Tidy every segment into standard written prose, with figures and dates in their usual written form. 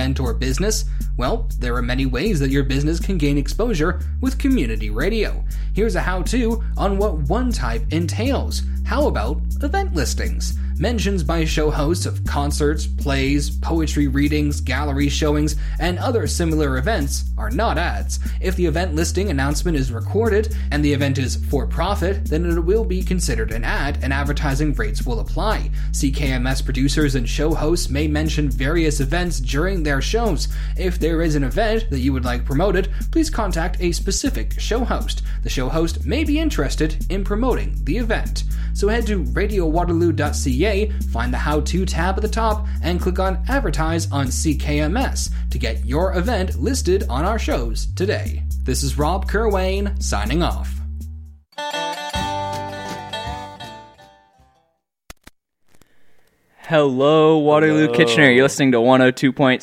event or business? Well, there are many ways that your business can gain exposure with community radio. Here's a how-to on what one type entails. How about event listings? Mentions by show hosts of concerts, plays, poetry readings, gallery showings, and other similar events are not ads. If the event listing announcement is recorded and the event is for profit, then it will be considered an ad and advertising rates will apply. CKMS producers and show hosts may mention various events during their shows. If there is an event that you would like promoted, please contact a specific show host. The show host may be interested in promoting the event. So head to radiowaterloo.ca, find the How-To tab at the top, and click on Advertise on CKMS to get your event listed on our shows today. This is Rob Kerwayne, signing off. Hello, Waterloo Kitchener. You're listening to 102.7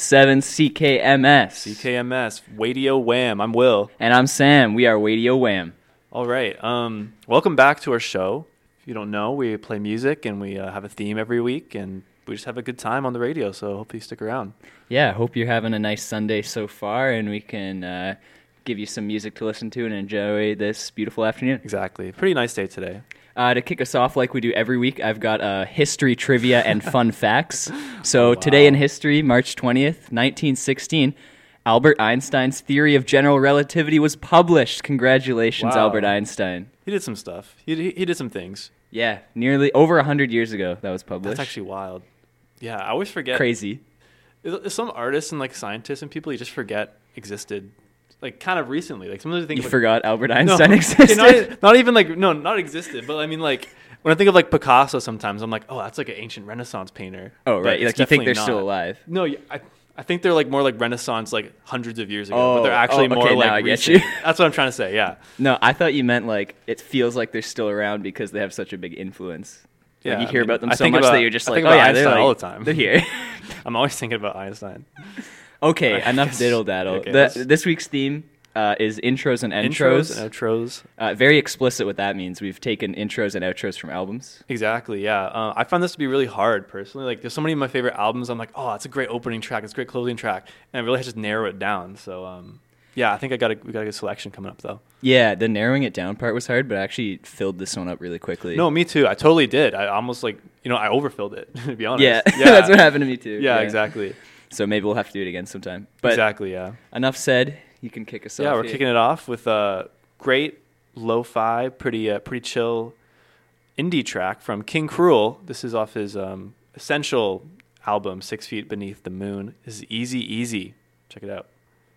CKMS. CKMS, Radio Wham. I'm Will. And I'm Sam. We are Radio Wham. All right. Welcome back to our show. If you don't know, we play music and we have a theme every week, and we just have a good time on the radio, so hopefully you stick around. Yeah, I hope you're having a nice Sunday so far, and we can give you some music to listen to and enjoy this beautiful afternoon. Exactly. Pretty nice day today. To kick us off like we do every week, I've got history trivia and fun facts. So Today in history, March 20th, 1916, Albert Einstein's theory of general relativity was published. Congratulations, Albert Einstein. He did some stuff. He did some things. Yeah, nearly over 100 years ago that was published. That's actually wild. Yeah, I always forget. Crazy. Some artists and like scientists and people you just forget existed. Like kind of recently, like sometimes I think you forgot Albert Einstein existed. Not even like not existed, but I mean like when I think of like Picasso, sometimes I'm like, oh, that's like an ancient Renaissance painter. Oh right, like you think they're still alive? No, I think they're like more like Renaissance, like hundreds of years ago, but they're actually more okay, like now I recent. get you. That's what I'm trying to say. Yeah. No, I thought you meant like it feels like they're still around because they have such a big influence. Like, yeah, you hear about them so much that you're just like, oh yeah, Einstein they're all the time. They're here. I'm always thinking about Einstein. Okay, enough diddle daddle. This week's theme is intros and outros. Very explicit what that means. We've taken intros and outros from albums. Exactly, yeah. I found this to be really hard, personally. Like, there's so many of my favorite albums, I'm like, oh, that's a great opening track, it's a great closing track. And I really had to just narrow it down. So, yeah, I think we got a good selection coming up, though. Yeah, the narrowing it down part was hard, but I actually filled this one up really quickly. No, me too. I totally did. I almost, like, I overfilled it, to be honest. Yeah, that's what happened to me, too. Yeah, exactly. So maybe we'll have to do it again sometime. But exactly, yeah. Enough said. You can kick us off. Yeah, we're kicking it off with a great lo-fi, pretty chill indie track from King Cruel. This is off his essential album, 6 Feet Beneath the Moon. This is Easy Easy. Check it out.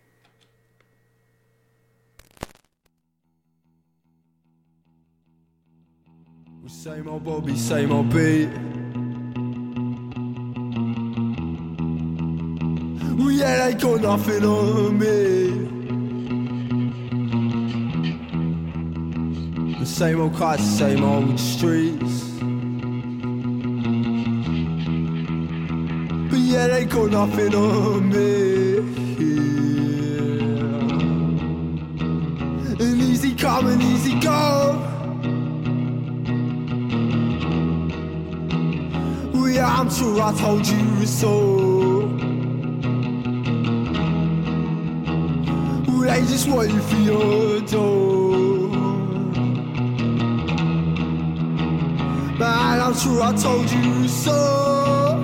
Same old Bobby, same old beat. Yeah, they got nothing on me. The same old cars, same old streets. But yeah, they got nothing on me. Yeah. And easy come and easy go. Well, yeah, I'm sure I told you so. They just want you for your door. Man, I'm sure I told you so.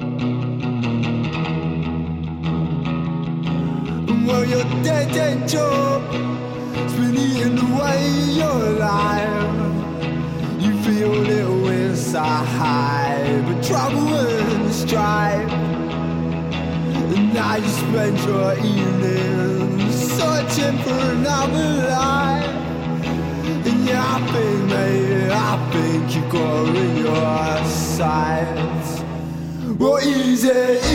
Well, your dead job has been eating away your life. You feel a little inside, but trouble and strife. And now you spend your evenings searching for another life. And yeah, I think you got it in your sights. Well, easy.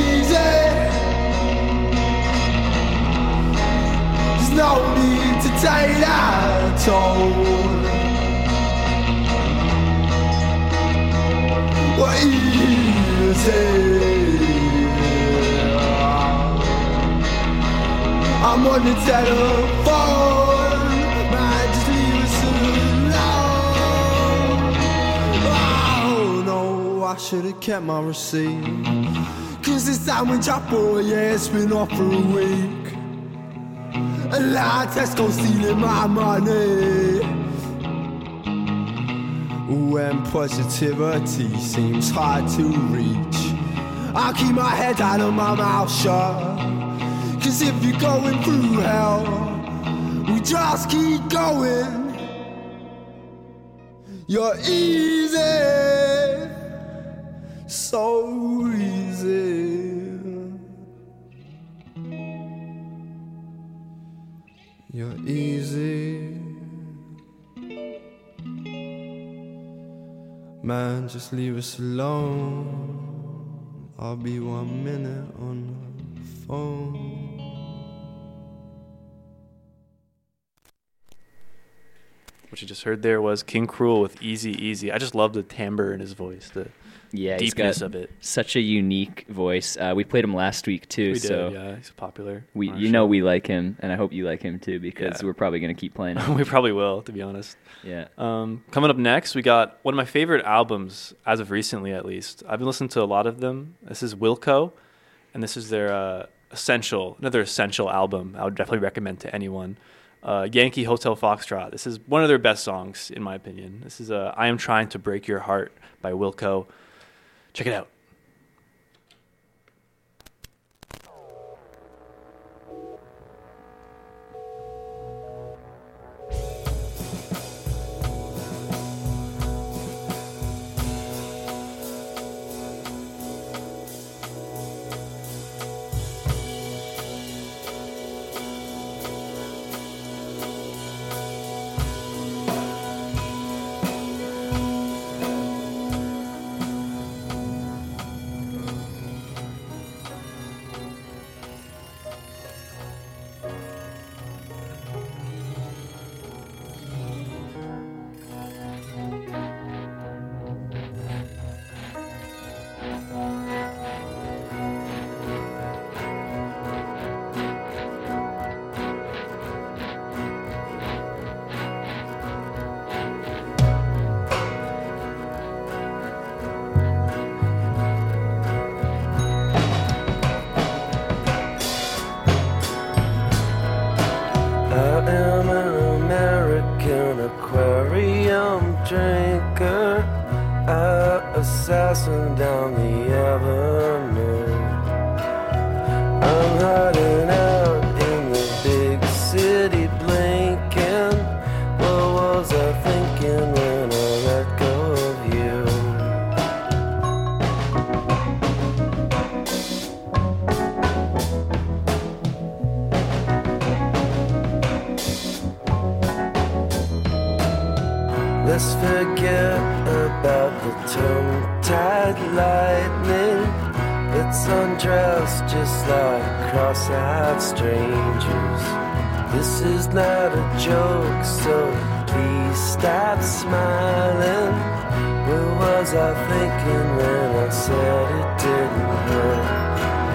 There's no need to take that toll. Well, easy. I'm on the telephone, man, just leave us alone. Oh no, I should've kept my receipt. 'Cause this sandwich I bought, yeah, it's been off for a week. A lot of Tesco stealing my money. When positivity seems hard to reach, I keep my head down and my mouth shut. 'Cause if you're going through hell, we just keep going. You're easy, so easy. You're easy. Man, just leave us alone. I'll be 1 minute on the phone. What you just heard there was King Cruel with Easy Easy. I just love the timbre in his voice, the He's deepness got of it. such a unique voice. We played him last week too, We so did, yeah, he's popular. we on our you know show. we like him, and I hope you like him too, because Yeah. we're probably going to keep playing him. We probably will, to be honest. Yeah. Coming up next, we got one of my favorite albums, as of recently at least. I've been listening to a lot of them. This is Wilco, and this is their another essential album I would definitely recommend to anyone. Yankee Hotel Foxtrot. This is one of their best songs, in my opinion. This is I Am Trying to Break Your Heart by Wilco. Check it out. I am an American aquarium drinker, an assassin down the avenue. I'm hiding out in the big city blinking. What was I thinking when I let go of you? Let's forget about the tongue-tied lightning. Let's undress just like cross-eyed strangers. This is not a joke, so please stop smiling. What was I thinking when I said it didn't hurt?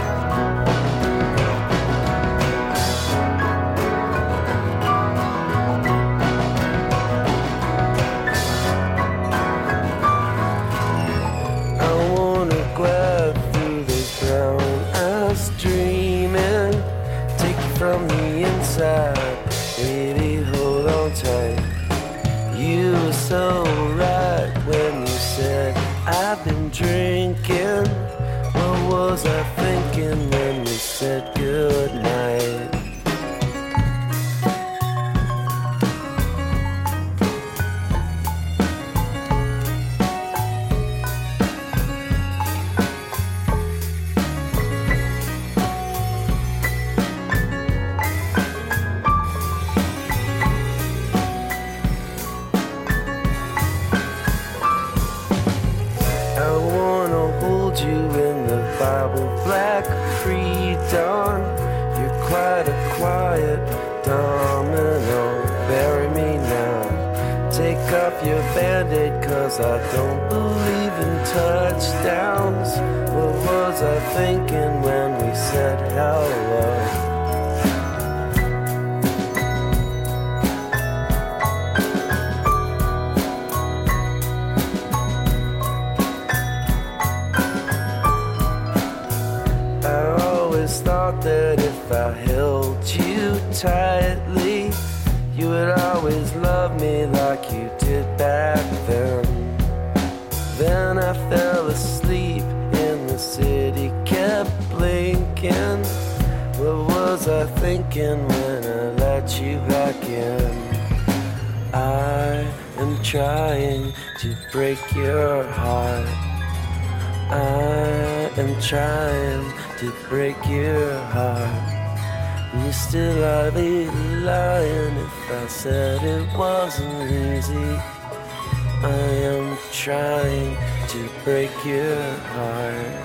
From the inside, baby, hold on tight. You were so right when you said I've been drinking. What was I thinking when we said goodnight? Your band-aid, 'cause I don't believe in touchdowns. What was I thinking when we said hello? if I held you tightly, you would always love me like you did back then. Then I fell asleep and the city kept blinking. What was I thinking when I let you back in? I am trying to break your heart. I am trying to break your heart. You still I'd be lying if I said it wasn't easy. I am trying to break your heart.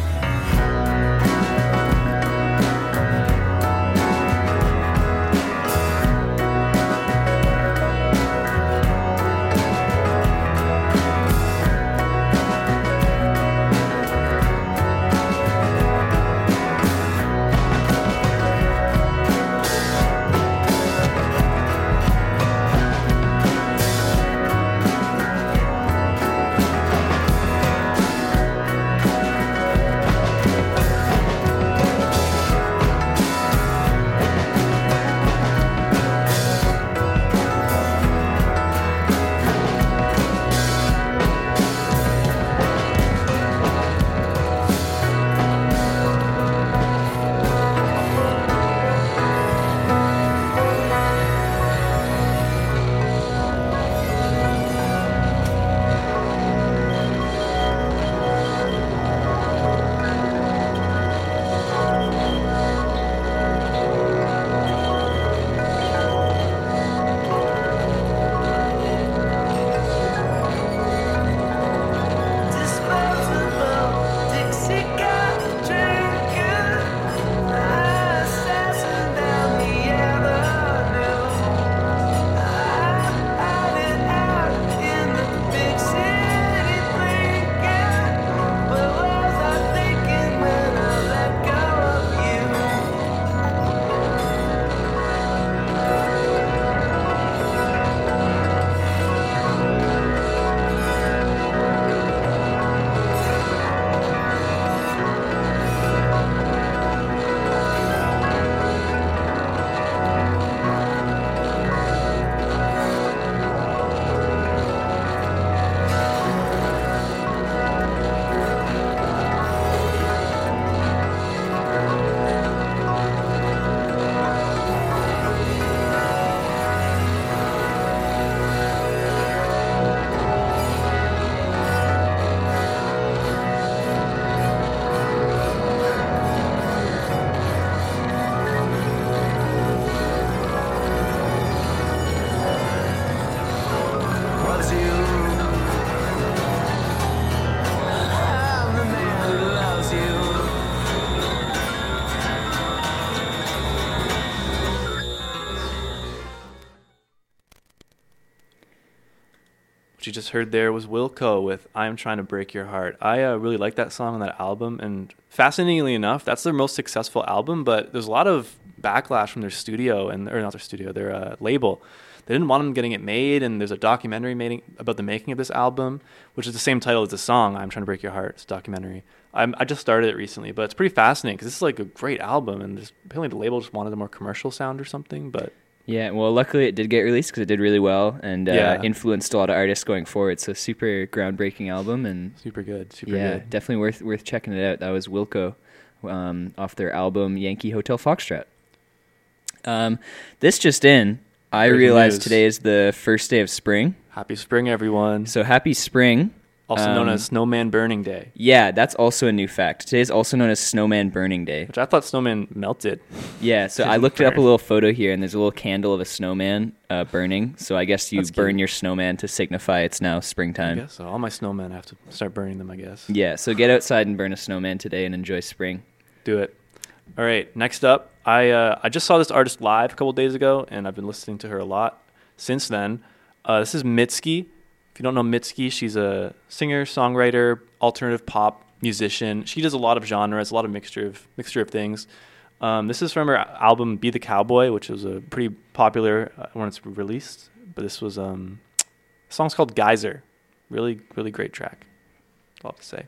You just heard there was Wilco with I'm Trying to Break Your Heart. I really like that song on that album, and fascinatingly enough, that's their most successful album, but there's a lot of backlash from their studio, or not their studio, their label. They didn't want them getting it made, and there's a documentary about the making of this album, which is the same title as the song, I'm Trying to Break Your Heart. It's a documentary. I just started it recently, but it's pretty fascinating because this is like a great album, and apparently the label just wanted a more commercial sound or something, but... Yeah, well, luckily it did get released because it did really well and influenced a lot of artists going forward. So super groundbreaking album and super good. Definitely worth checking it out. That was Wilco off their album Yankee Hotel Foxtrot. This just in, I realized today is the first day of spring. Happy spring, everyone! So happy spring. Also known as Snowman Burning Day. Yeah, that's also a new fact. Today is also known as Snowman Burning Day. Which I thought snowman melted. Yeah, so I looked up a little photo here, and there's a little candle of a snowman burning. So I guess you burn your snowman to signify it's now springtime. I guess so. All my snowmen, I have to start burning them, I guess. Yeah, so get outside and burn a snowman today and enjoy spring. Do it. All right, next up, I just saw this artist live a couple days ago, and I've been listening to her a lot since then. This is Mitski. If you don't know Mitski, she's a singer, songwriter, alternative pop musician. She does a lot of genres, a lot of mixture of things. This is from her album Be the Cowboy, which was a pretty popular when it's released. But this was the song's called Geyser. Really, really great track. That's all I have to say.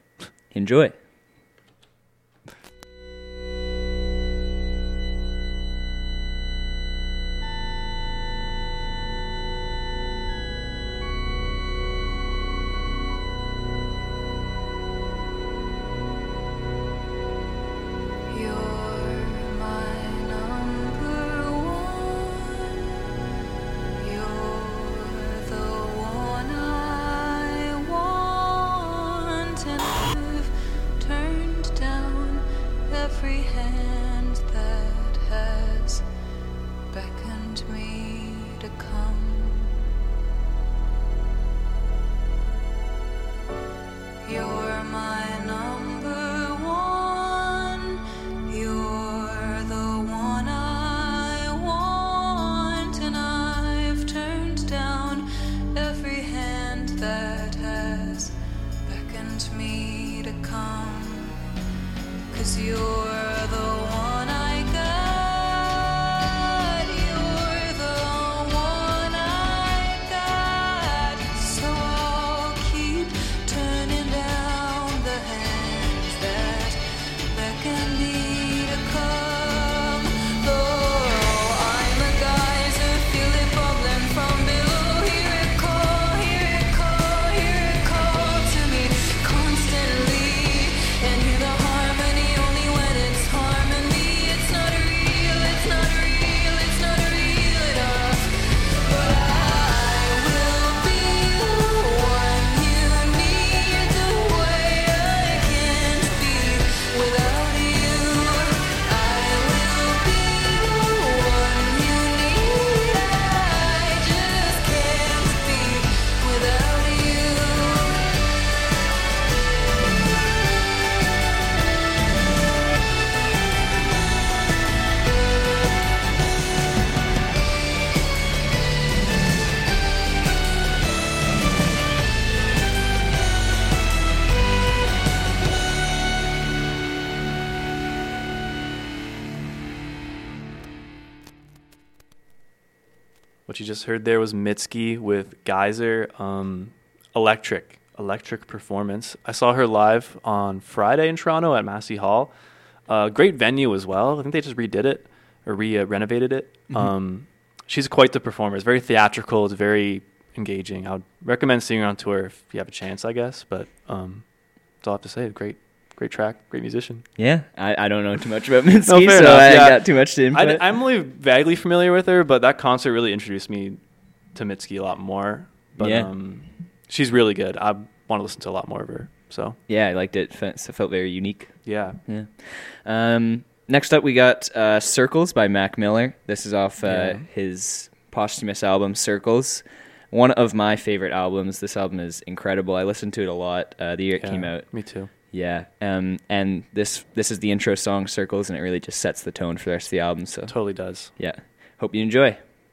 What you just heard there was Mitski with Geyser, electric performance. I saw her live on Friday in Toronto at Massey Hall. Great venue as well. I think they just redid it or renovated it. She's quite the performer. It's very theatrical. It's very engaging. I would recommend seeing her on tour if you have a chance, I guess. But that's all I have to say. Great track, great musician. Yeah, I don't know too much about Minsky, so enough. I got too much to input. I'm only vaguely familiar with her, but that concert really introduced me to Mitski a lot more. But she's really good. I want to listen to a lot more of her. So yeah, I liked it. It felt very unique. Yeah. Next up, we got Circles by Mac Miller. This is off his posthumous album, Circles. One of my favorite albums. This album is incredible. I listened to it a lot the year it came out. Me too. Yeah, and this is the intro song, Circles, and it really just sets the tone for the rest of the album. So totally does. Yeah, hope you enjoy.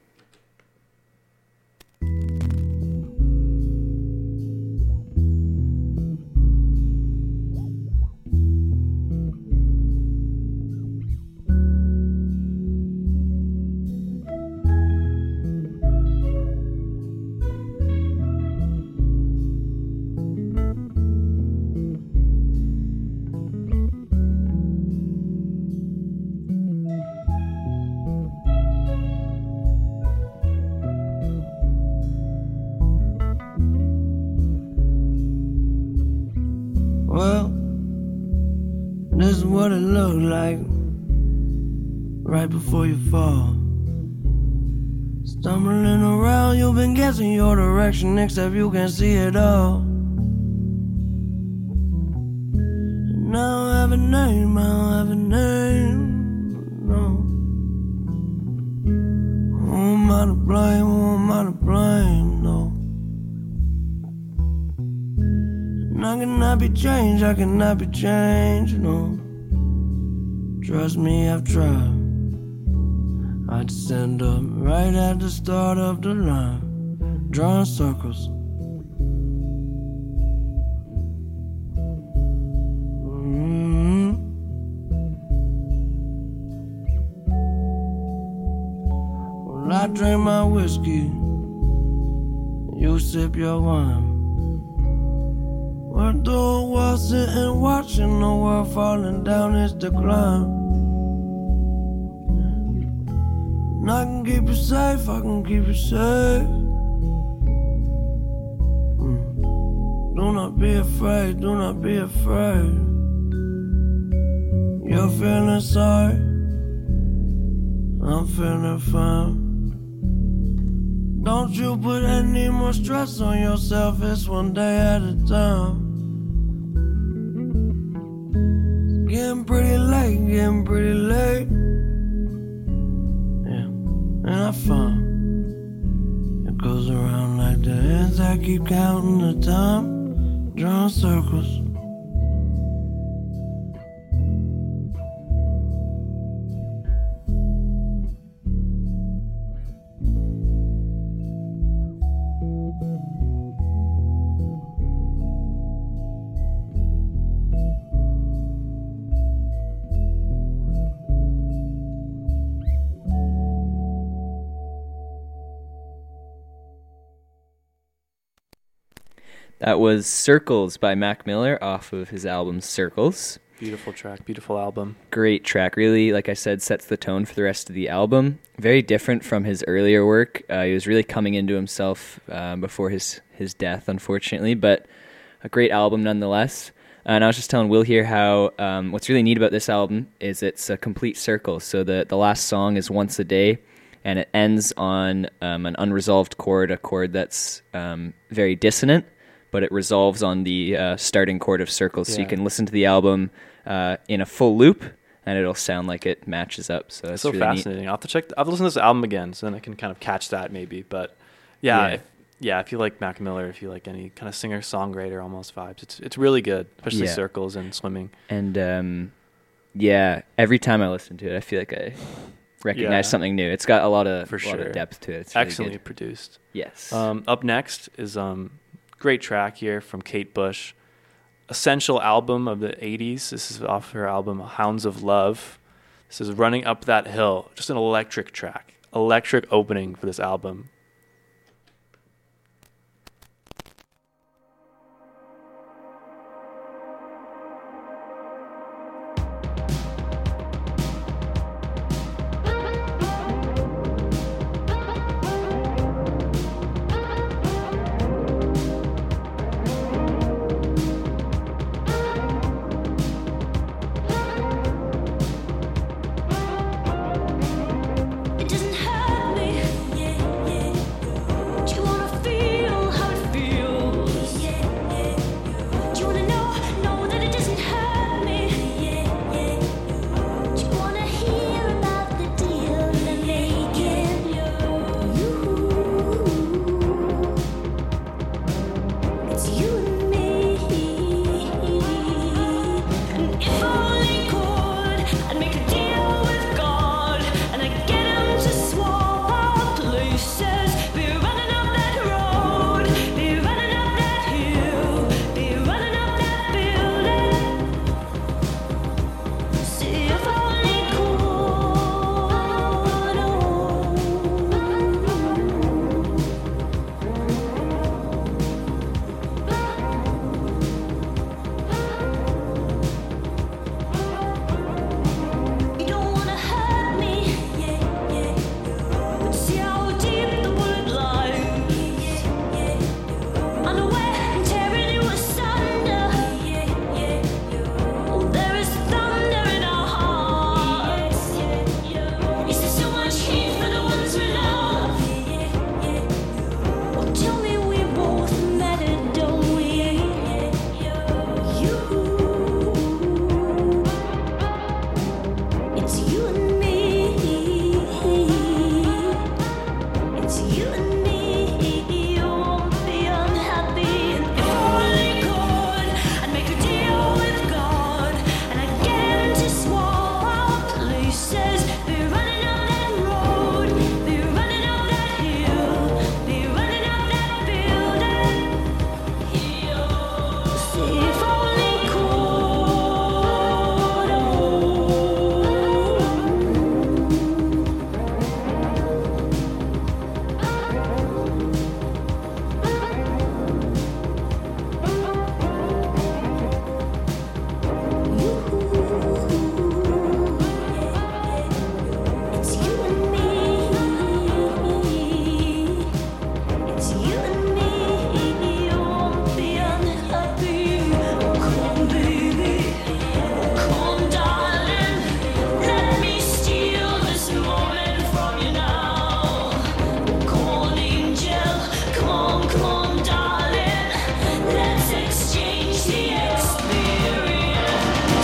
Well, this is what it looked like right before you fall. Stumbling around, you've been guessing your direction, except you can see it all. And I don't have a name, I don't have a name, no. Who am I to blame, who am I to blame, no. I cannot be changed, I cannot be changed, no. Trust me, I've tried. I'd stand up right at the start of the line, drawing circles. Well, I drink my whiskey, you sip your wine. We're through while sitting watching the world falling down its decline. And I can keep you safe, I can keep you safe. Do not be afraid, do not be afraid. You're feeling sorry, I'm feeling fine. Don't you put any more stress on yourself, it's one day at a time. Getting pretty late, getting pretty late. Yeah, and I found it goes around like the ends. I keep counting the time, drawing circles. That was Circles by Mac Miller off of his album Circles. Beautiful track, beautiful album. Great track. Really, like I said, sets the tone for the rest of the album. Very different from his earlier work. He was really coming into himself before his death, unfortunately, but a great album nonetheless. And I was just telling Will here how what's really neat about this album is it's a complete circle. So the last song is Once a Day, and it ends on an unresolved chord, a chord that's very dissonant, but it resolves on the starting chord of Circles. So you can listen to the album in a full loop, and it'll sound like it matches up. So that's so really fascinating. neat. I'll have to check. I'll have to listen to this album again, so then I can kind of catch that maybe. But if you like Mac Miller, if you like any kind of singer-songwriter almost vibes, it's really good, especially Circles and Swimming. And every time I listen to it, I feel like I recognize something new. It's got a lot of depth to it. It's really excellently good. produced. Yes. Up next is great track here from Kate Bush. Essential album of the 80s. This is off her album Hounds of Love. This is Running Up That Hill. Just an electric track. electric opening for this album. It doesn't hurt me. Do you wanna feel how it feels? Do you wanna know that it doesn't hurt me? Do you wanna hear about the deal they're making? It's you and me. And if only could, I'd make a deal with God, and I'd get him to swap our places. Be running up that road, be running up that hill, be running up that building. See if only You don't wanna hurt me, but see how deep the bullet lies. Unaware and tearing you asunder. Oh, there is thunder in our hearts. Is there so much heat for the ones we love? Well, tell me we both matter, don't we? It's you and me. It's you and me. You won't be unhappy. And if only could, I'd make a deal with God, and I'd get him to swap our places. Be running up that road, be running up that hill, be running up that building. See if only could. It's you and me. It's you and me. You won't be unhappy. Come on, baby. Come on, darling. Let me steal this moment from you now. Come on, angel. Come on, darling. Let's exchange the experience.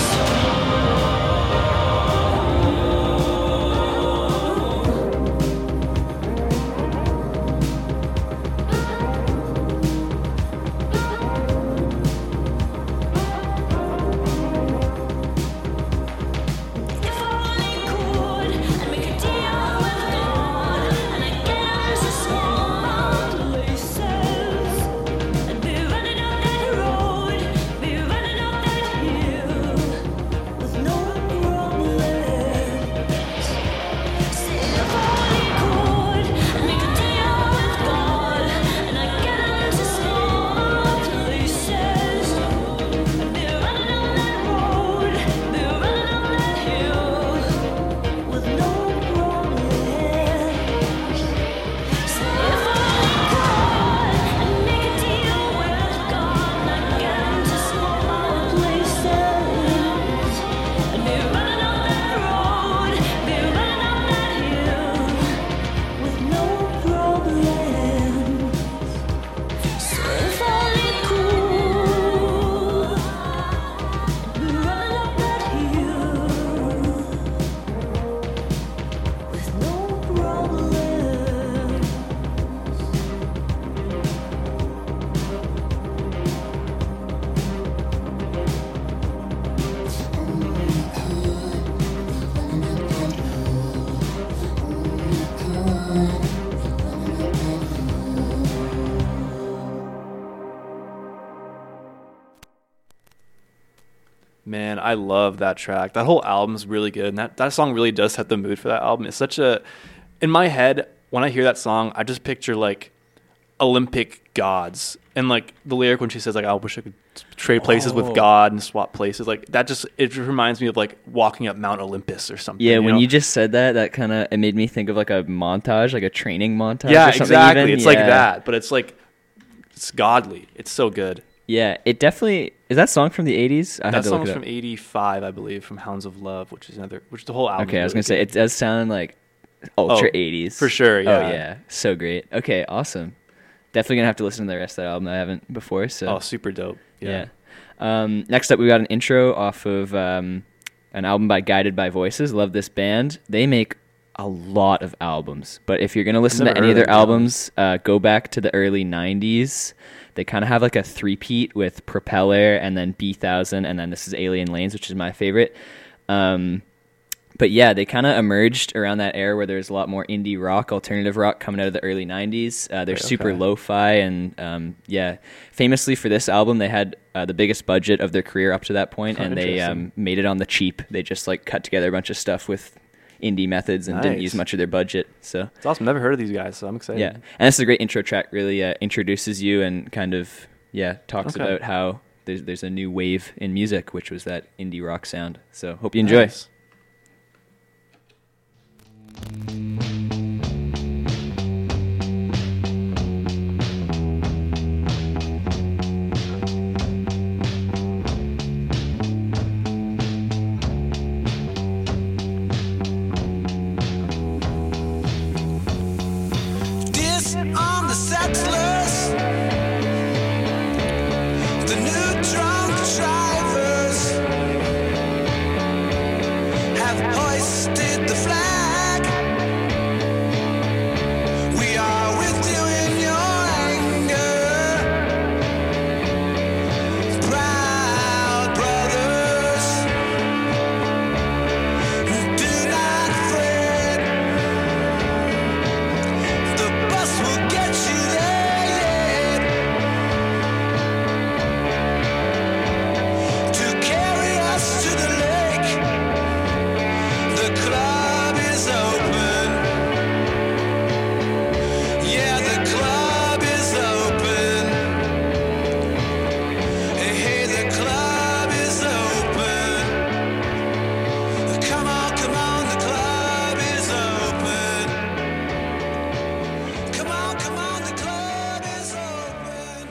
If only could, I'd make a deal with God, and I'd get him to swap our places. I'd be running up that road, be running up that hill, with no problems. See if only could, I'd make a deal with God, and I'd get him to swap our places. I'd be running up that road, be running up that hill, with no problems. See if only could, I'd make a deal with God, and I'd get him to swap our places. I'd be running up that road, be running up that hill, with no problems. So if only could, be running up that hill, with no problems. Man, I love that track. That whole album's really good, and that song really does set the mood for that album. It's such a in my head, when I hear that song, I just picture like Olympic gods, and like the lyric when she says like, I wish I could trade places with God and swap places, like that just, it just reminds me of like walking up Mount Olympus or something. Yeah, when you just said that kind of, it made me think of like a montage, like a training montage. Yeah, or something exactly. even. It's like that, but it's like, it's godly. It's so good. Yeah, it definitely is. That song from the 80s? I had That to look song's it up. from '85, I believe, from Hounds of Love, which is the whole album. Okay, I was really gonna say good. it does sound like ultra 80s for sure. Yeah. Oh yeah, so great. Okay, awesome. Definitely gonna have to listen to the rest of that album. I haven't before. So Oh, super dope. yeah. Next up, we got an intro off of an album by Guided by Voices. Love this band. They make a lot of albums, but if you're gonna listen to never any of heard their of them. albums, go back to the early 90s. They kind of have like a three-peat with Propeller and then B1000, and then this is Alien Lanes, which is my favorite. But yeah, they kind of emerged around that era where there's a lot more indie rock, alternative rock coming out of the early 90s. They're super lo-fi, and yeah, famously for this album, they had the biggest budget of their career up to that point, and they made it on the cheap. They just like cut together a bunch of stuff with indie methods and didn't Nice. use much of their budget. So It's awesome. Never heard of these guys, so I'm excited. yeah, and this is a great intro track. Really introduces you and kind of talks Okay. about how there's a new wave in music, which was that indie rock sound. So hope you enjoy. Nice. This on the sex list. The new drunk drivers have hoisted the flag. We are with you in your anger. Proud brothers who do not fret. The bus will get you there to carry us to the lake. The club is open. Yeah, the club is open. Hey, the club is open. Come on, the club is open. Come on, the club is open.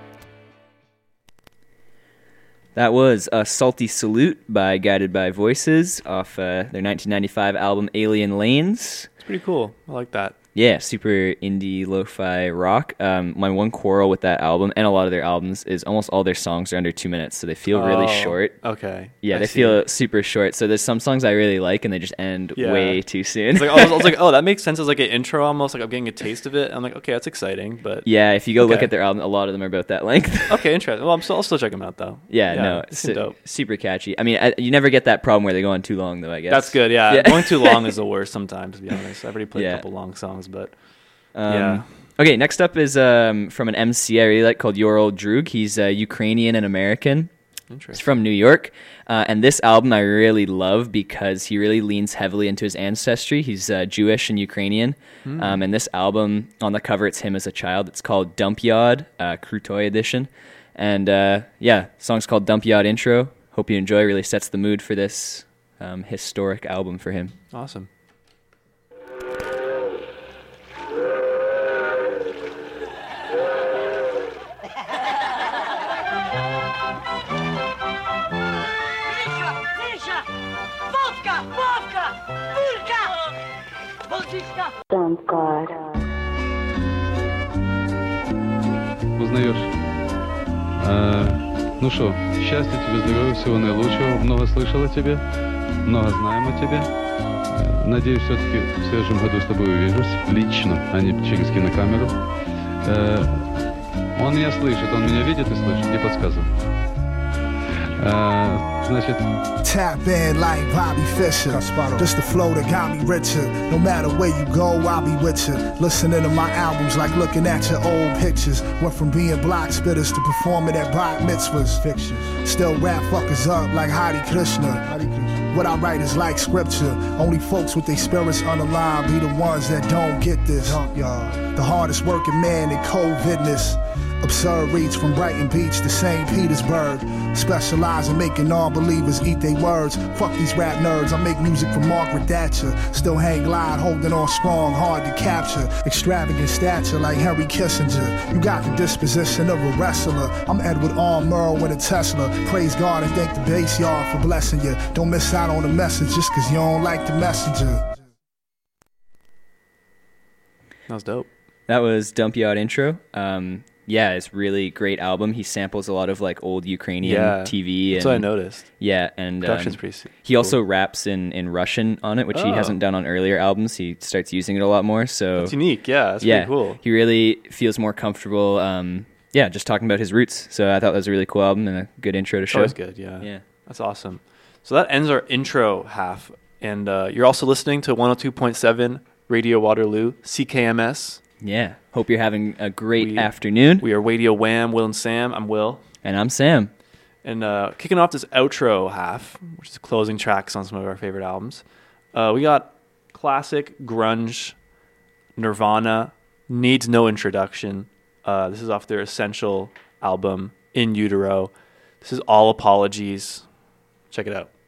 That was a Salty Salute by Guided by Voices off their 1995 album Alien Lanes. It's pretty cool. I like that. Yeah, super indie lo-fi rock. My one quarrel with that album and a lot of their albums is almost all their songs are under 2 minutes, so they feel really Oh, short. Okay. Yeah, I they see. feel super short. So there's some songs I really like, and they just end Yeah. way too soon. It's like, I was like, oh, that makes sense as like an intro almost. Like I'm getting a taste of it. I'm like, okay, that's exciting. But yeah, if you go look Okay. at their album, a lot of them are about that length. okay, interesting. Well, I'll still check them out though. Yeah, no, it's dope. super catchy. I mean, you never get that problem where they go on too long, though, I guess. That's good. Yeah. Yeah. Going too long is the worst sometimes. To be honest, I've already played Yeah. a couple long songs, but Yeah. Okay, next up is from an MC I really like called Your Old Droog. He's Ukrainian and American. He's interesting. from New York. And this album I really love because he really leans heavily into his ancestry. He's Jewish and Ukrainian. And this album, on the cover, it's him as a child. It's called Dump Yard, Krutoy edition. And yeah, song's called Dump Yard Intro. Hope you enjoy. Really sets the mood for this historic album for him. Awesome. Misha! Vodka! Vodka! Vodka! Vodka! Dump God. Узнаешь. Ну что, счастья тебе, здоровья, всего наилучшего. Много слышал о тебе, много знаем о тебе. Надеюсь, все-таки в следующем году с тобой увижусь лично, а не через кинокамеру. Он меня слышит, он меня видит и слышит, не подсказывает. Значит, Tap in like Bobby Fischer. Just the flow that got me richer. No matter where you go, I'll be with you. Listening to my albums like looking at your old pictures. Went from being block spitters to performing at bat mitzvahs. Still rap fuckers up like Hare Krishna. What I write is like scripture. Only folks with their spirits unaligned be the ones that don't get this. The hardest working man in COVIDness. Absurd reads from Brighton Beach to St. Petersburg. Specialize in making non-believers eat their words. Fuck these rap nerds, I make music for Margaret Thatcher. Still hang glide, holding on strong, hard to capture. Extravagant stature like Henry Kissinger. You got the disposition of a wrestler. I'm Edward R. Murrow with a Tesla. Praise God and thank the base yard for blessing you. Don't miss out on the message just cause you don't like the messenger. That was dope. That was Dump You Out intro. Yeah, it's really great album. He samples a lot of like old Ukrainian TV. That's what I noticed. Yeah, and Production's pretty he also raps in Russian on it, which he hasn't done on earlier albums. He starts using it a lot more. So it's unique. Yeah, that's pretty cool. He really feels more comfortable. Just talking about his roots. So I thought that was a really cool album and a good intro to show. Always good. Yeah. That's awesome. So that ends our intro half, and you're also listening to 102.7 Radio Waterloo, CKMS. Yeah. Hope you're having a great afternoon. We are Radio Wham, Will and Sam. I'm Will. And I'm Sam. And kicking off this outro half, which is closing tracks on some of our favorite albums, we got classic grunge, Nirvana, needs no introduction. This is off their Essential album, In Utero. This is All Apologies. Check it out.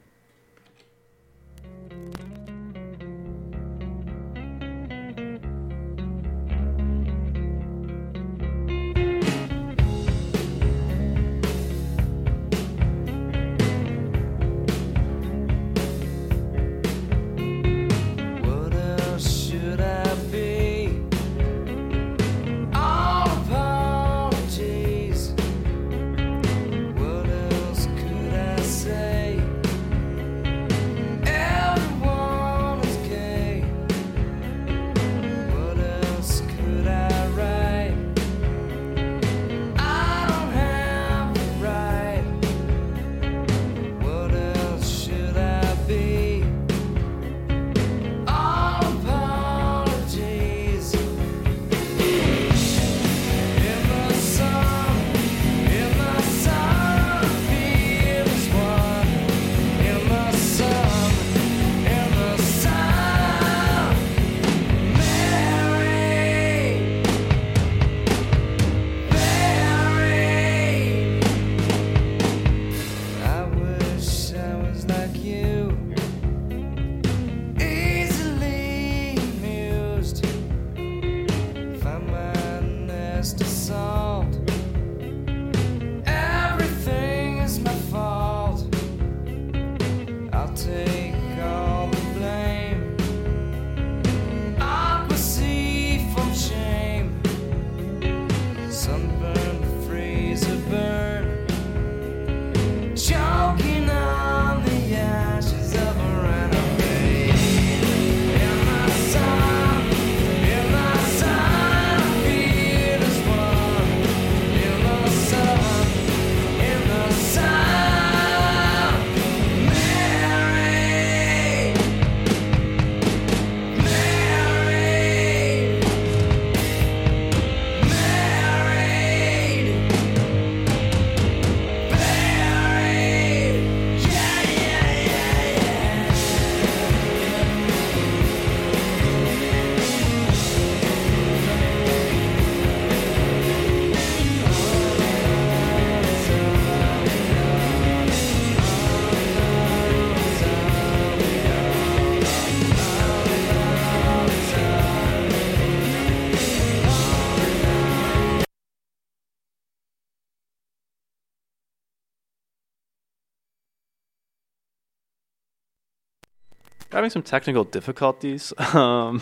Having some technical difficulties. My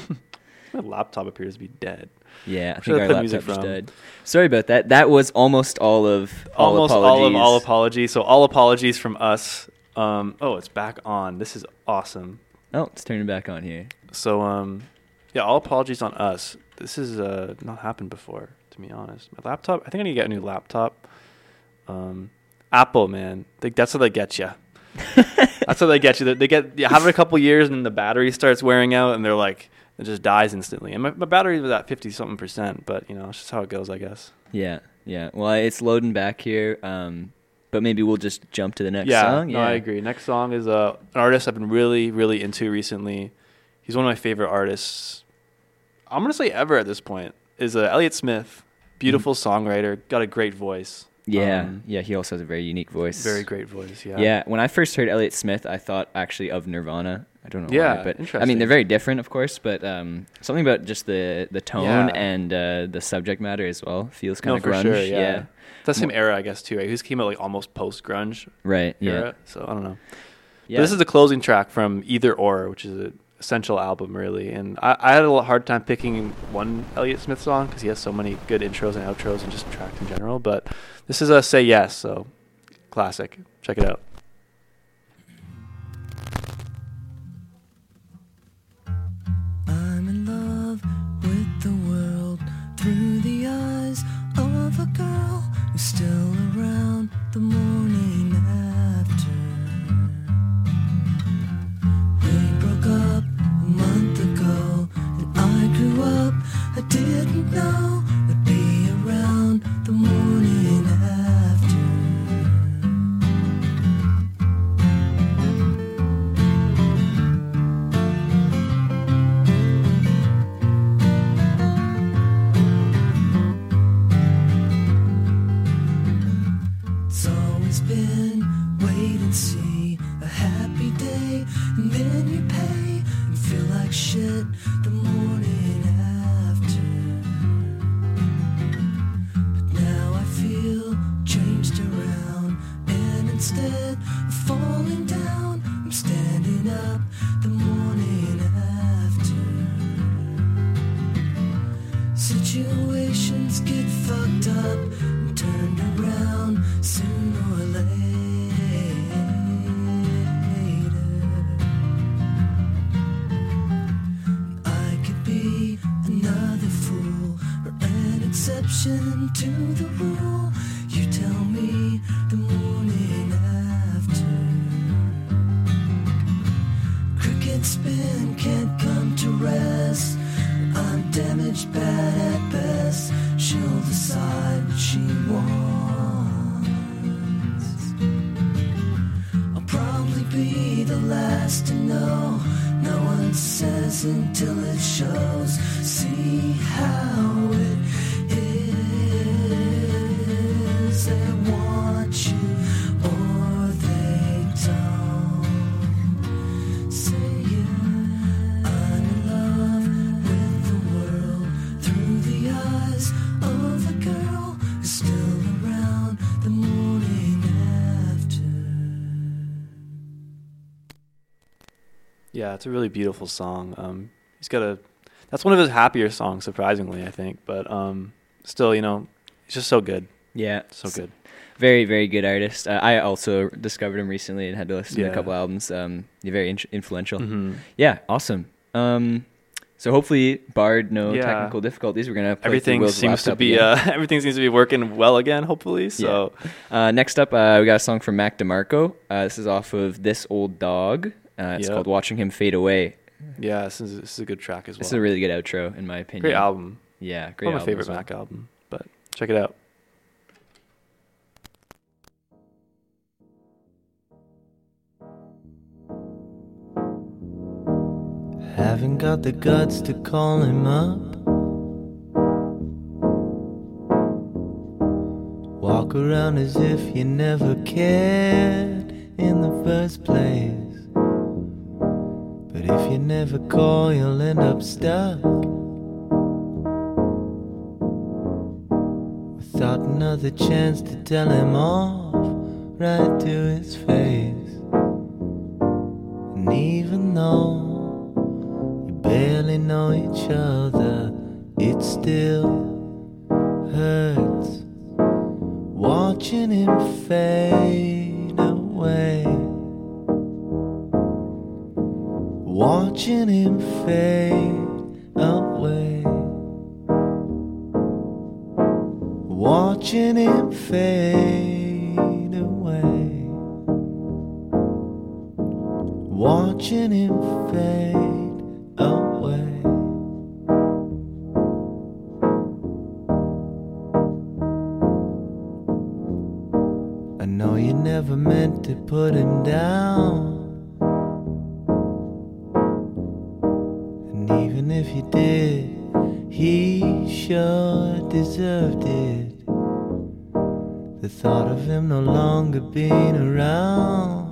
laptop appears to be dead. Yeah, I think our laptop's dead. Sorry about that. That was almost all of All Apologies. So All Apologies from us. Oh, It's back on. This is awesome. Oh, it's turning back on here. So, All Apologies on us. This has not happened before, to be honest. My laptop, I think I need to get a new laptop. Apple, man. That's how they get you. That's how they get you. They get you have it a couple years and then the battery starts wearing out and they're like, it just dies instantly. And my battery was at 50-something%, but it's just how it goes, I guess. Yeah. Well, it's loading back here. but maybe we'll just jump to the next Yeah, song. no, I agree. Next song is an artist I've been really, really into recently. He's one of my favorite artists. I'm going to say ever at this point. Is Elliott Smith. Beautiful songwriter. Got a great voice. Yeah, he also has a very unique voice. Very great voice, yeah. Yeah, when I first heard Elliott Smith, I thought actually of Nirvana. I don't know Yeah, why, but I interesting. mean, they're very different, of course, but something about just the tone Yeah. and the subject matter as well feels kind No, of for grunge. sure, yeah. It's the same era, I guess, too, right? He came out like almost post-grunge Right, era, yeah. so I don't know. Yeah. But this is the closing track from Either Or, which is an essential album, really. And I had a hard time picking one Elliott Smith song because he has so many good intros and outros and just tracks in general. But this is a Say Yes, so classic. Check it out. I'm in love with the world through the eyes of a girl who's still around the morning after. We broke up a month ago and I grew up. I didn't know I'd be around the morning after. It's always been wait and see, a happy day, and then you pay and feel like shit the morning after. But now I feel changed around, and instead of falling down, I'm standing up the morning after. Situations get fucked up and turned around sooner or later. I could be another fool or an exception to the rule. You tell me the morning after. Cricket spin can't come to rest. I'm damaged, bad at best. She'll decide what she wants. I'll probably be the last to know. No one says until it shows. See how it is. They want you or they don't. Say yeah. I'm in love with the world through the eyes of a girl who's still around the morning after. Yeah, it's a really beautiful song. He's got that's one of his happier songs, surprisingly, I think. But still, it's just so good. Yeah. So good. Very, very good artist. I also discovered him recently and had to listen to Yeah. a couple albums. Very influential. Mhm. Yeah, awesome. So hopefully, barred no Yeah. technical difficulties, we're gonna play through Everything Will's seems to laptop be again. everything seems to be working well again, hopefully. So Next up, we got a song from Mac DeMarco. This is off of This Old Dog. It's Yep. called Watching Him Fade Away. yeah, this is a good track as well. This is a really good outro, in my opinion. great album. Yeah, great Probably my album favorite as well. Mac album, but check it out. Haven't got the guts to call him up. Walk around as if you never cared in the first place. But if you never call, you'll end up stuck without another chance to tell him off right to his face. And even though you barely know each other, it still hurts watching him fade away. Watching him fade away. Watching him fade away. Watching him fade away. I know you never meant to put him down. And even if you did, he sure deserved it. The thought of him no longer being around.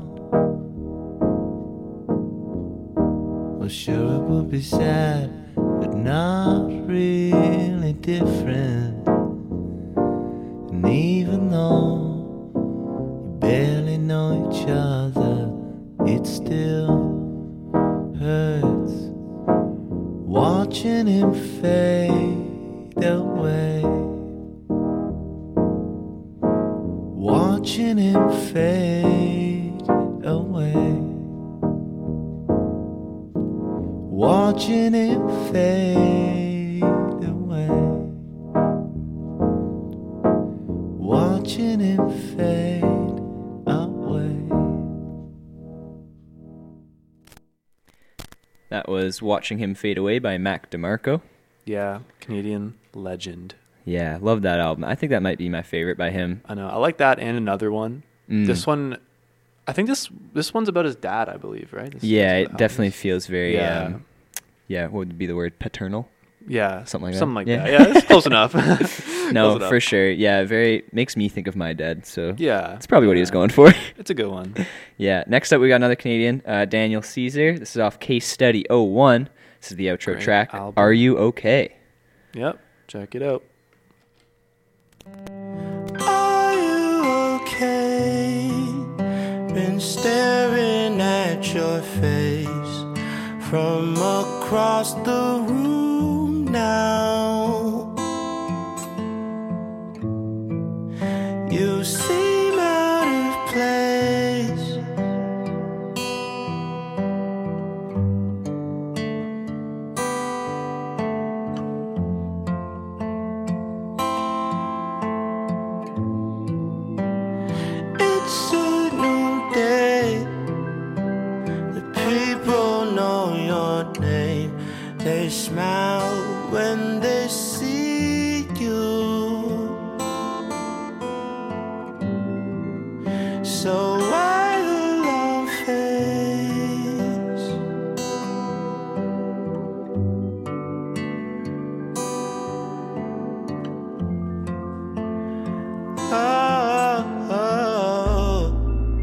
Well, sure it would be sad, but not really different. And even though you barely know each other, it still hurts watching him fade away. Watching him fade away. Watching him fade away. Watching him fade away. That was Watching Him Fade Away by Mac DeMarco. Yeah, Canadian legend. Yeah, love that album. I think that might be my favorite by him. I know. I like that and another one. This one, I think this one's about his dad, I believe, right? Yeah, this it definitely feels very, Yeah. what would be the word? Paternal? Yeah, Something like that. Something like Yeah. that. Yeah, it's close enough. No, Close enough. for sure. Yeah, very makes me think of my dad. So Yeah, that's probably what he was yeah. going for. It's a good one. Yeah. Next up, we got another Canadian, Daniel Caesar. This is off Case Study 01. This is the outro Great track. album. Are You Okay? Yep, check it out. Are you okay? Been staring at your face from across the room now. You seem out of place. It's a new day. The people know your name. They smile when they see you. So why the long face? Oh, oh.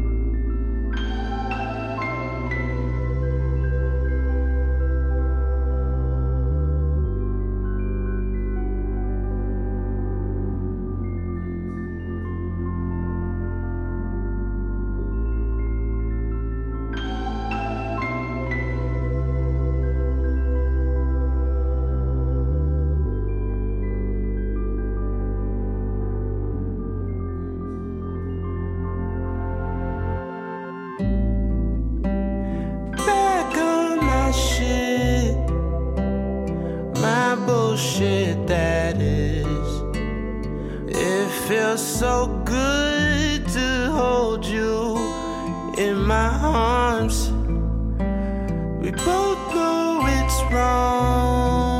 Back on my shit, my bullshit that is. It feels so good to hold you in my arms. We both know it's wrong.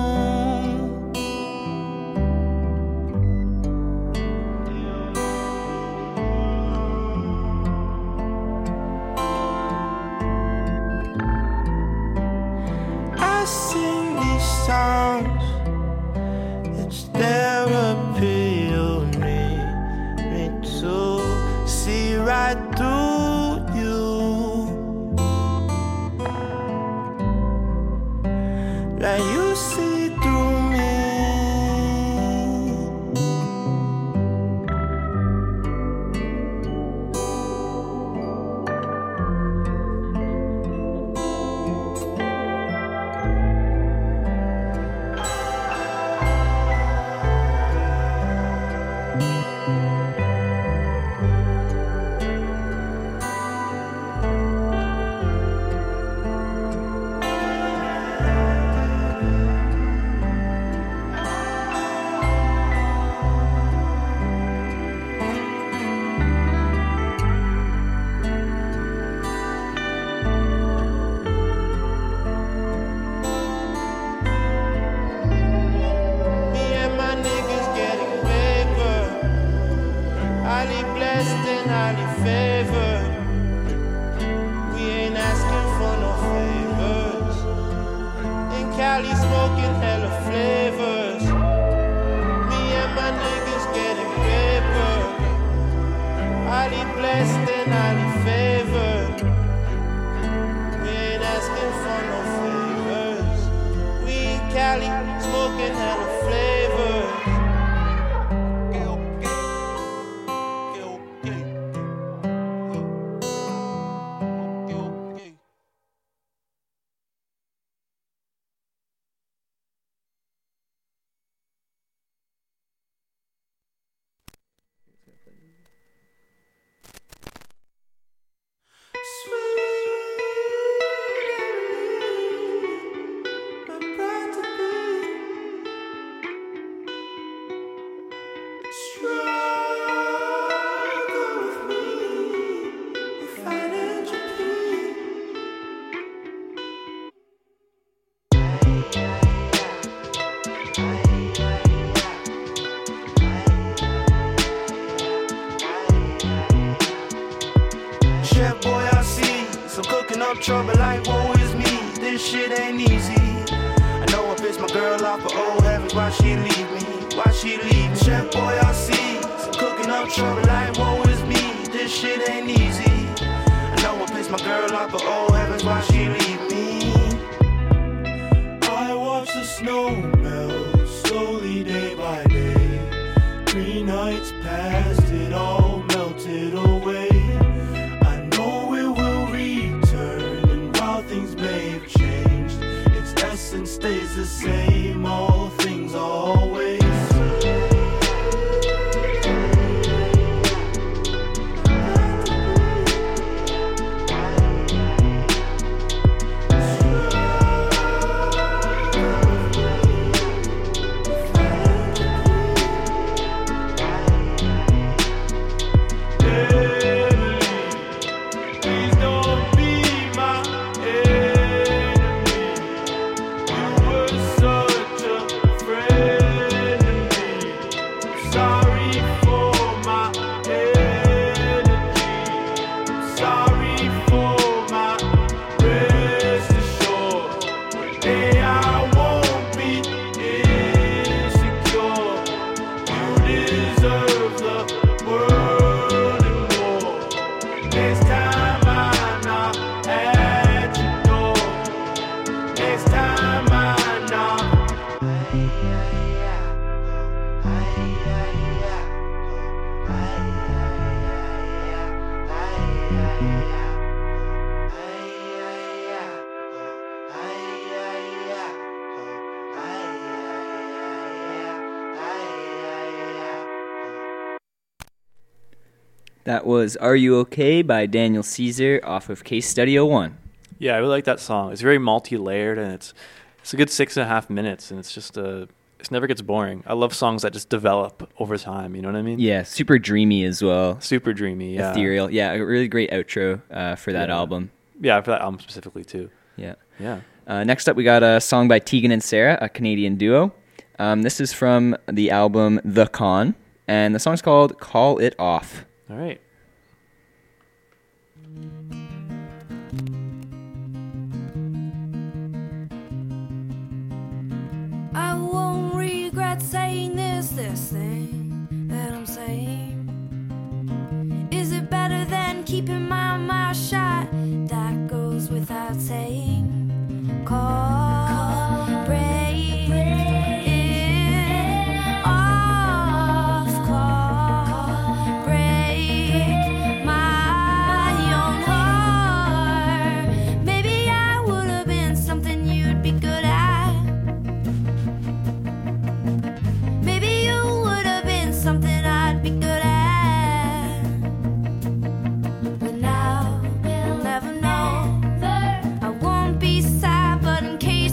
I sing these songs, it's therapy. You need me to see right through you, like you see through me. Cali smoking hella flavors. Me and my niggas getting paper. Highly blessed and highly favored. We ain't asking for no favors. We in Cali smoking hella flavors. Chef boy, I see some cooking up trouble like woe is me. This shit ain't easy. I know if it's my girl off of old heavens, why she leave me? Why she leave me? Chef boy, I see some cooking up trouble like woe is me. This shit ain't easy. I know if it's my girl off of old heavens, why she leave me? I watch the snow melt slowly day by day. 3 nights passed, it all melted away. I know it will return, and while things may have changed, its essence stays the same. All things always. Please don't be my enemy. You were such a friend to me. Sorry for my energy. Sorry for my rest assured. One day I won't be insecure. You deserve the world and more. Next time I knock at your door. Next time I knock. That was Are You Okay by Daniel Caesar off of Case Study 01. Yeah, I really like that song. It's very multi-layered, and it's a good 6.5 minutes, and it's just it never gets boring. I love songs that just develop over time. You know what I mean? Yeah, super dreamy as well. Super dreamy. Yeah. Ethereal. Yeah, a really great outro for that Yeah. album. Yeah, for that album specifically too. Yeah. Yeah. Next up, we got a song by Tegan and Sarah, a Canadian duo. This is from the album The Con, and the song's called Call It Off. All right. I won't regret saying this thing that I'm saying. Is it better than keeping my mouth shut? That goes without saying. Call, break it off. Call, break my own heart. Maybe I would have been something you'd be good at. Maybe you would have been something I'd be good at. But now we'll never know. I won't be sad, but in case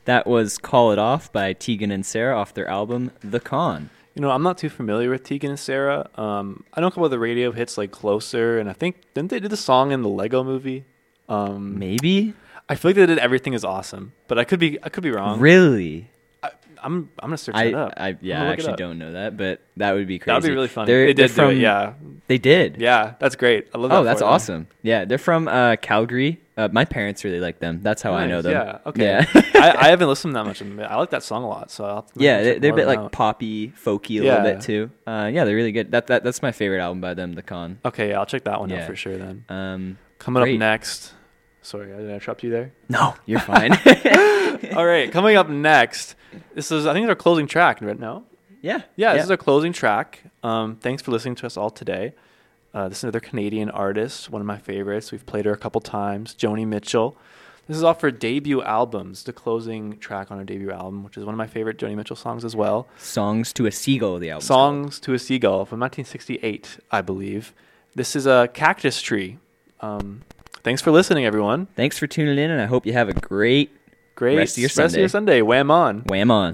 That was Call It Off by Tegan and Sarah off their album The Con. You know, I'm not too familiar with Tegan and Sarah. I know a couple of the radio hits like Closer, and I think, didn't they do the song in the Lego movie? Maybe? I feel like they did Everything Is Awesome, but I could be wrong. Really? I'm gonna search it up. I I'm gonna look it actually up. don't know that, but that would be crazy. That'd be really funny. They're They did do from, it, yeah. They did? Yeah, that's great. I love that. Oh, that's for them. awesome. Yeah, they're from Calgary. My parents really like them. That's how I know Nice, them. Yeah, okay. Yeah, I haven't listened that much. I like that song a lot, so I'll have to yeah, check they're a more bit of like them out. poppy, folky a Yeah. little bit too. Yeah, they're really good. That's my favorite album by them, The Con. Okay, yeah, I'll check that one Yeah. out for sure then. Coming Up next. Sorry, did I interrupt you there? No, you're fine. All right, coming up next. This is, I think, our closing track, right now. Yeah. Yeah, this is our closing track. Thanks for listening to us all today. This is another Canadian artist, one of my favorites. We've played her a couple times, Joni Mitchell. This is off her debut albums, the closing track on her debut album, which is one of my favorite Joni Mitchell songs as well. Songs to a Seagull, the album. Songs to a Seagull from 1968, I believe. This is a Cactus Tree. Thanks for listening, everyone. Thanks for tuning in, and I hope you have a great rest of your Sunday. Wham on. Wham on.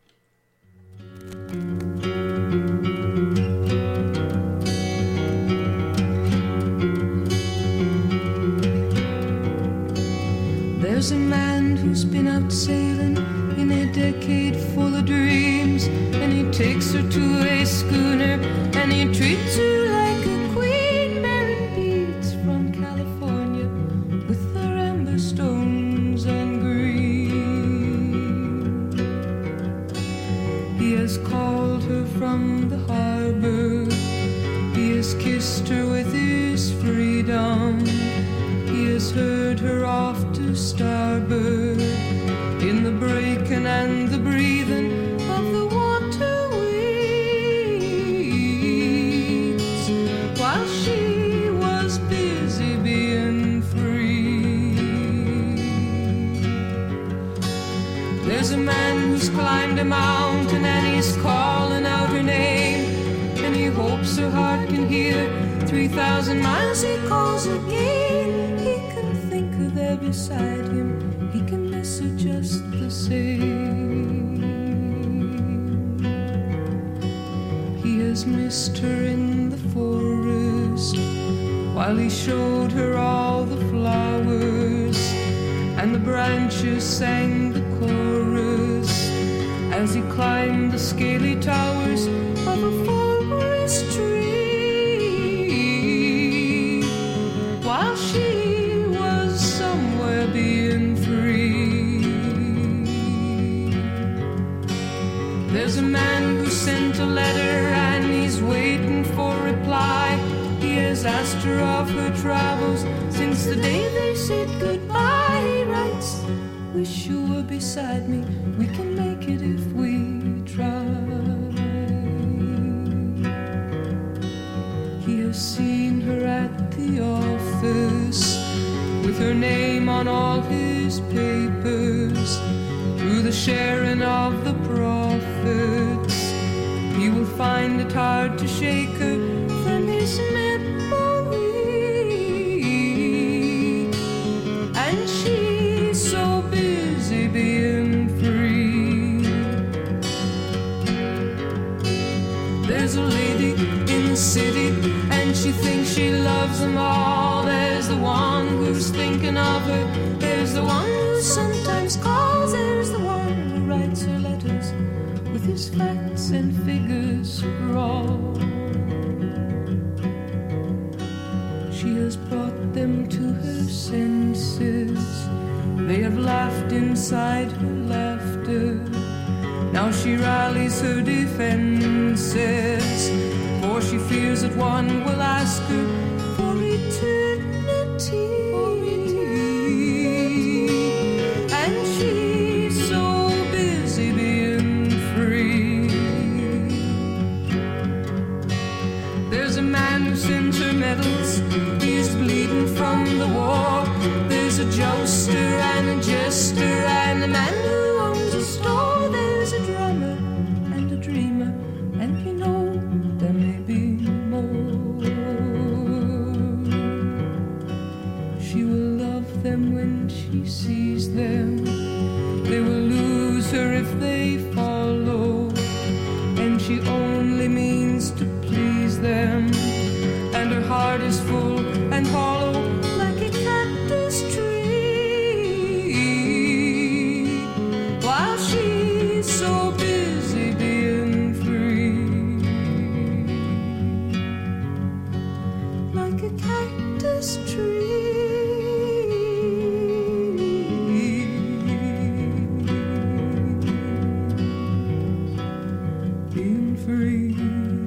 There's a man who's been out sailing in a decade full of dreams, and he takes her to a schooner and he treats her like a queen, bearing beads from California with their amber stones and green. He has called her from the harbor, he has kissed her with his freedom, he has heard her off to starboard in the breaking and the breathing of the water weeds, while she was busy being free. There's a man who's climbed a mountain and he's calling out her name, and he hopes her heart can hear 3,000 miles he calls again. He can think her there beside him, he can miss her just the same. He has missed her in the forest while he showed her all the flowers, and the branches sang the chorus as he climbed the scaly towers of a forest tree, while she was somewhere being free. There's a man who sent a letter and he's waiting for reply. He has asked her of her travels since the day they said goodbye. He writes, wish you were beside me, we can make it if we try. He has seen her at the office with her name on all his papers. Through the sharing of the profits, he will find it hard to shake her from his memory. And she's so busy being free. There's a lady in the city and she thinks she loves them all. There's the one who's thinking of her, there's the one who sometimes calls, there's the one who writes her letters with his facts and figures scrawled. She has brought them to her senses, they have laughed inside her laughter. Now she rallies her defenses, for she fears that one will ask her for eternity. And she's so busy being free. There's a man who sends her medals, he's bleeding from the war. There's a jouster and a jester and a man who owns a store. There's a drummer and a dreamer, and you know there may be more. She will love them when she sees them, they will lose being free.